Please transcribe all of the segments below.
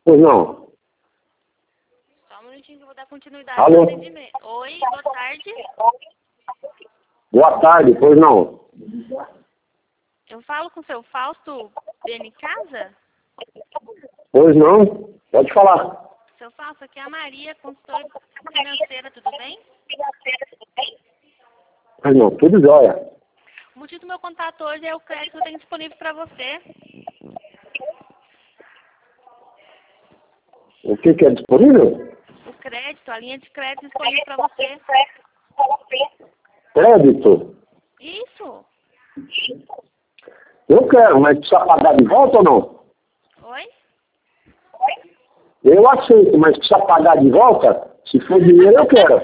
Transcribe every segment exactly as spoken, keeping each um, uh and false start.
Pois não. Só um minutinho que eu vou dar continuidade Alô? ao atendimento. Oi, boa tarde. Boa tarde, pois não. Eu falo com o seu Fausto Beni Casa? Pois não. Pode falar. Seu Fausto, aqui é a Maria, consultora financeira, tudo bem? Pois não, tudo jóia. O motivo do meu contato hoje é o crédito que eu tenho disponível para você. O que, que é disponível? O crédito, a linha de crédito disponível para você. Crédito. Isso. Eu quero, mas precisa pagar de volta ou não? Oi? Eu aceito, mas precisa pagar de volta? Se for dinheiro, eu quero.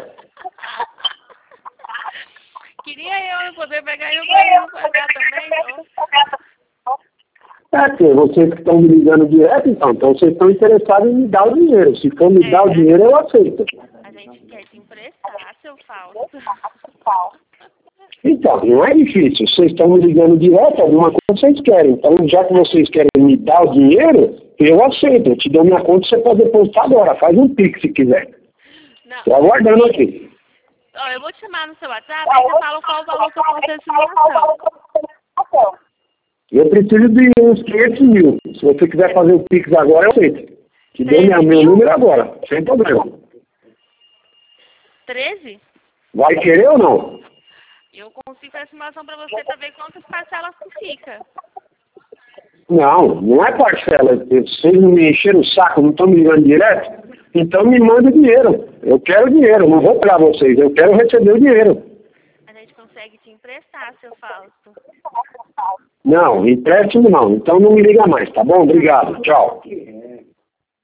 Queria eu poder pegar e eu poder pagar também, então. É que vocês que estão me ligando direto, então, então vocês estão interessados em me dar o dinheiro. Se for me É, dar o dinheiro, eu aceito. A gente quer te emprestar, seu Fausto. Então, não é difícil. Vocês estão me ligando direto, alguma coisa vocês querem. Então, já que vocês querem me dar o dinheiro, eu aceito. Eu te dou minha conta, você pode depositar agora. Faz um pix se quiser. Não. Estou aguardando aqui. Ó, eu vou te chamar no seu WhatsApp, aí você fala qual o valor que eu posso ter de simulação. Eu preciso de uns quinhentos mil. Se você quiser fazer o pix agora, eu aceito. Te dou minha, meu número agora, sem problema. treze? Vai querer ou não? Eu consigo fazer a simulação pra você pra ver quantas parcelas que fica. Não, não é parcela. Vocês não me encheram o saco, não estão me ligando direto? Então me manda o dinheiro. Eu quero dinheiro, não vou pagar vocês. Eu quero receber o dinheiro. A gente consegue te emprestar, seu Fausto. Não, empréstimo não. Então não me liga mais, tá bom? Obrigado. Tchau.